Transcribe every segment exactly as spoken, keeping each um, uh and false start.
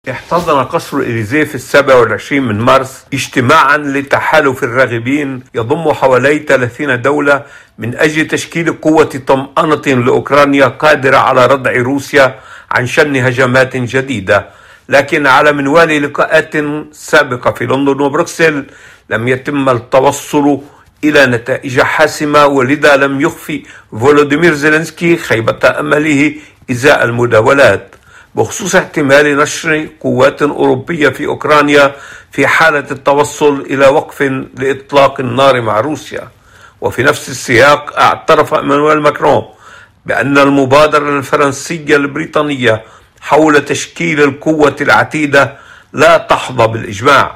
احتضن قصر الإليزيه في السابع والعشرين من مارس اجتماعا لتحالف الراغبين يضم حوالي ثلاثين دولة من أجل تشكيل قوة طمأنة لأوكرانيا قادرة على ردع روسيا عن شن هجمات جديدة. لكن على منوال لقاءات سابقة في لندن وبروكسل لم يتم التوصل إلى نتائج حاسمة، ولذا لم يخفي فولوديمير زيلينسكي خيبة أمله إزاء المداولات بخصوص احتمال نشر قوات أوروبية في أوكرانيا في حالة التوصل إلى وقف لإطلاق النار مع روسيا. وفي نفس السياق اعترف إيمانويل ماكرون بأن المبادرة الفرنسية البريطانية حول تشكيل القوة العتيدة لا تحظى بالإجماع.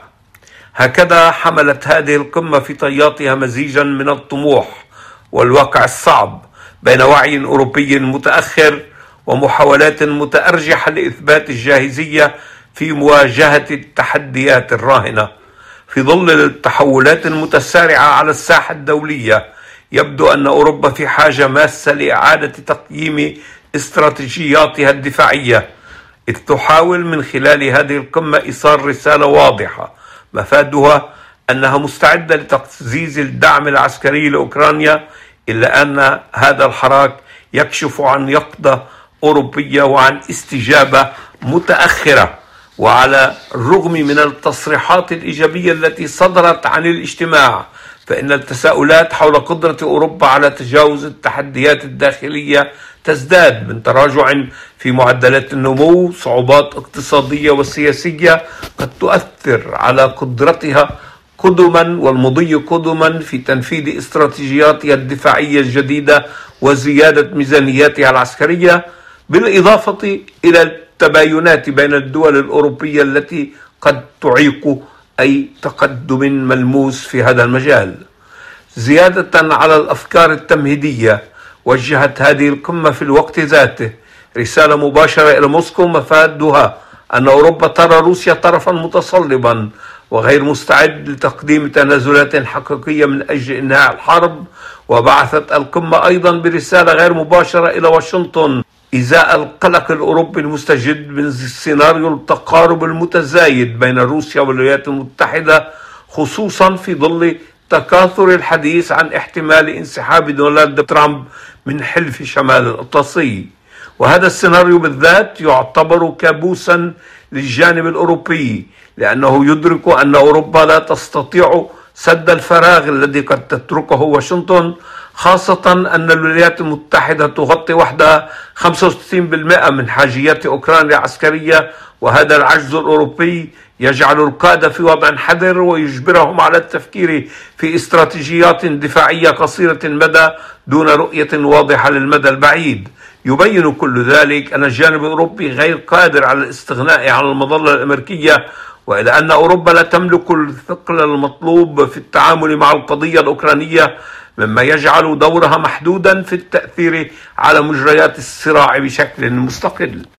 هكذا حملت هذه القمة في طياتها مزيجا من الطموح والواقع الصعب بين وعي أوروبي متأخر ومحاولات متأرجحة لإثبات الجاهزية في مواجهة التحديات الراهنة. في ظل التحولات المتسارعة على الساحة الدولية، يبدو أن أوروبا في حاجة ماسة لإعادة تقييم استراتيجياتها الدفاعية، إذ تحاول من خلال هذه القمة إيصال رسالة واضحة مفادها أنها مستعدة لتعزيز الدعم العسكري لأوكرانيا، إلا أن هذا الحراك يكشف عن يقظة أوروبية وعن استجابة متأخرة. وعلى الرغم من التصريحات الإيجابية التي صدرت عن الاجتماع، فإن التساؤلات حول قدرة أوروبا على تجاوز التحديات الداخلية تزداد من تراجع في معدلات النمو، صعوبات اقتصادية وسياسية قد تؤثر على قدرتها قدما والمضي قدما في تنفيذ استراتيجياتها الدفاعية الجديدة وزيادة ميزانياتها العسكرية، بالإضافة إلى التباينات بين الدول الأوروبية التي قد تعيق أي تقدم ملموس في هذا المجال. زيادة على الأفكار التمهيدية، وجهت هذه القمة في الوقت ذاته رسالة مباشرة إلى موسكو مفادها أن أوروبا ترى روسيا طرفا متصلبا وغير مستعد لتقديم تنازلات حقيقية من أجل إنهاء الحرب. وبعثت القمة أيضا برسالة غير مباشرة إلى واشنطن إزاء القلق الأوروبي المستجد من سيناريو التقارب المتزايد بين روسيا والولايات المتحدة، خصوصا في ظل تكاثر الحديث عن احتمال انسحاب دونالد ترامب من حلف شمال الأطلسي. وهذا السيناريو بالذات يعتبر كابوسا للجانب الأوروبي، لأنه يدرك أن أوروبا لا تستطيع سد الفراغ الذي قد تتركه واشنطن، خاصة أن الولايات المتحدة تغطي وحدها خمسة وستين بالمئة من حاجيات أوكرانيا العسكرية. وهذا العجز الأوروبي يجعل القادة في وضع حذر ويجبرهم على التفكير في استراتيجيات دفاعية قصيرة المدى دون رؤية واضحة للمدى البعيد. يبين كل ذلك أن الجانب الأوروبي غير قادر على الاستغناء عن المظلة الأمريكية، وإلى أن أوروبا لا تملك الثقل المطلوب في التعامل مع القضية الأوكرانية، مما يجعل دورها محدودا في التأثير على مجريات الصراع بشكل مستقل.